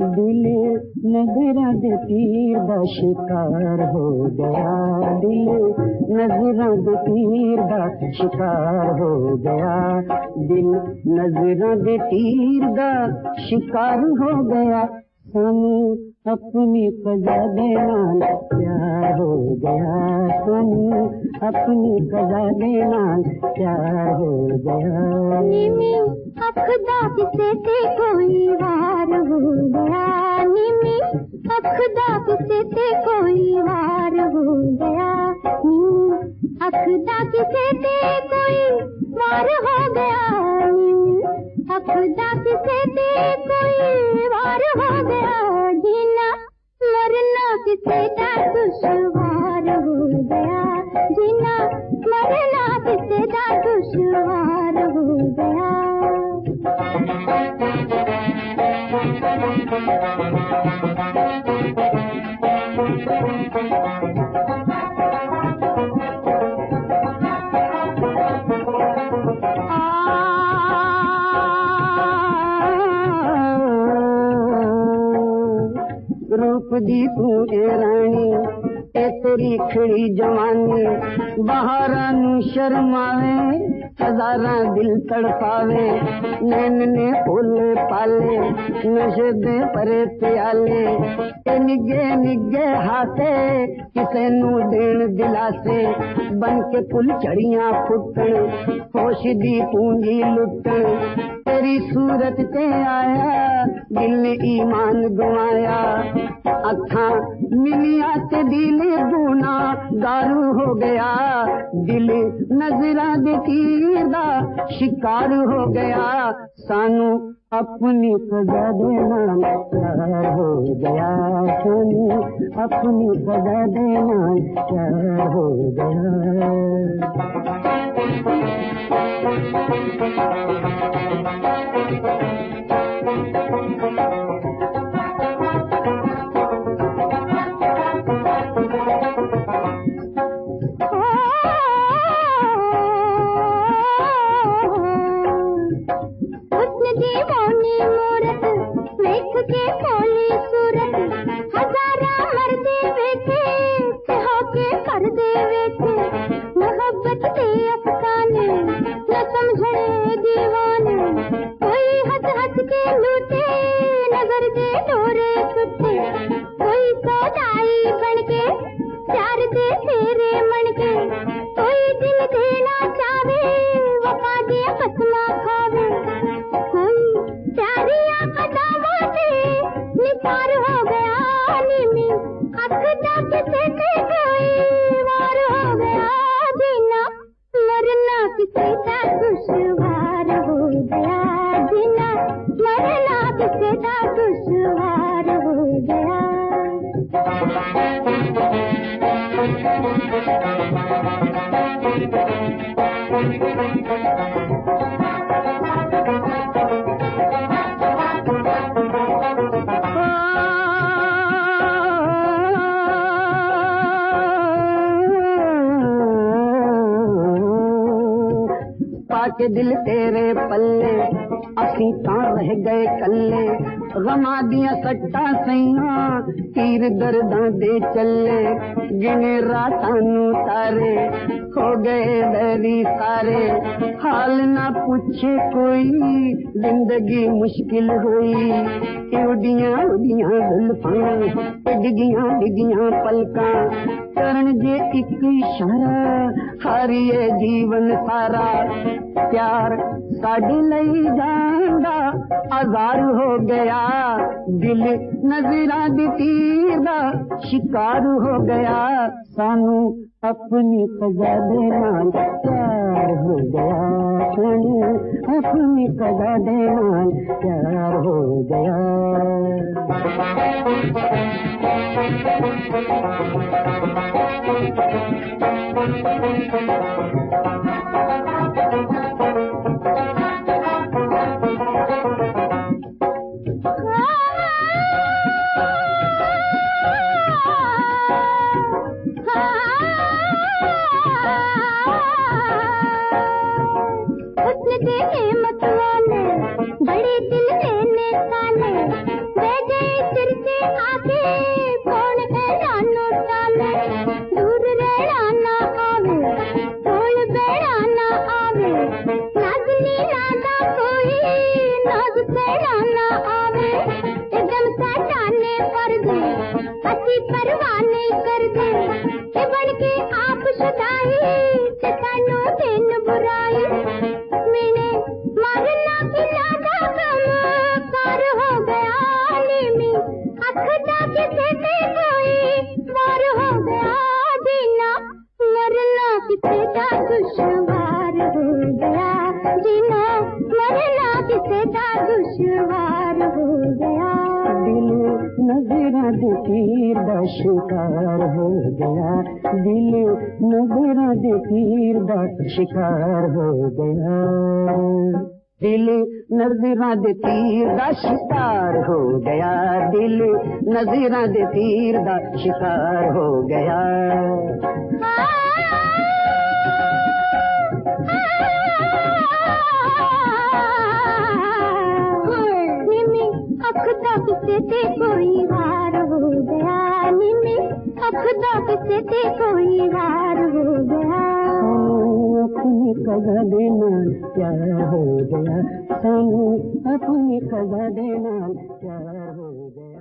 दिल नजरा दे तीर दा शिकार हो गया, दिल नजरा दे तीर दा शिकार हो गया, दिल नजरा दे तीर दा शिकार हो गया, सानू अपनी कज़ा दे नाल प्यार हो गया, सानू अपनी कज़ा दे नाल प्यार हो गया। नीमी अखदा किसे ते कोई वार हो गया, नीमी अखदा किसे ते कोई वार हो गया, अखदा किसे ते कोई वार हो गया, अखदा किसे ते कोई वार हो गया, जीना मरना किसे दा दुश्वार हो गया, जीना मरना किसे दा दुश्वार हो गया। रूप दी तू रानी ते तेरी खड़ी जवानी, बहारा नू शर्मावे हजारां दिल तड़पावे, नैन ने फूले पाले नशे दे परे प्याले, ते निगे निगे हाथे किसे नू देन दिलासे, बन के पुल चढ़ियां फुटन होश दी पूंजी लुटन, तेरी सूरत ते आया दिल ने ईमान गवाया, अखा मिलिया ते दिल गुना गारू हो गया, दिल नजरा दे तीर दा शिकार हो गया, सानू अपनी कज़ा दे नाल प्यार हो गया, सानू अपनी कज़ा दे नाल प्यार हो गया। के दिल तेरे पल्ले असी तां रह गए कल्ले, गमा दिया सट्टा सैया तीर दर्दां दे चले, गिने रातां नू तारे हो गए बैरी सारे, हाल ना पूछे कोई जिंदगी मुश्किल हुई, उड़ियां उड़ियां जुल्फां डिगियां डिगियां पलकां, करन जे एक इशारा हारिए जीवन सारा, प्यार साडे लई जांदा आज़ार हो गया, दिल नजरा दी तीर दा शिकार हो गया, सानू अपनी कज़ा दे नाल प्यार हो गया, सानू अपनी कज़ा दे नाल प्यार हो गया। बड़े दिल लेने काले, कोई परवाह नहीं करते कि बन के आप सदाई ते सानू दिन बुराई मैंने मारना की ज्यादा कम कार हो गया नीमी अखदा किसे ते कोई वार हो गया जीना मरना किसे दा दुश्वार हो गया जीना मरना किसे दा दुश्वार हो गया दिल नजरा दे तीर दा शिकार हो गया दिल नजरा दे तीर दा शिकार हो गया दिल नजरा दे तीर दा शिकार हो गया दिल नजरा दे तीर दा शिकार हो गया अखदा किसे ते कोई वार हो गया निमी अखदा किसे ते कोई वार हो गया अपनी कजा देना प्यार हो गया अपनी कजा देना प्यार हो गया।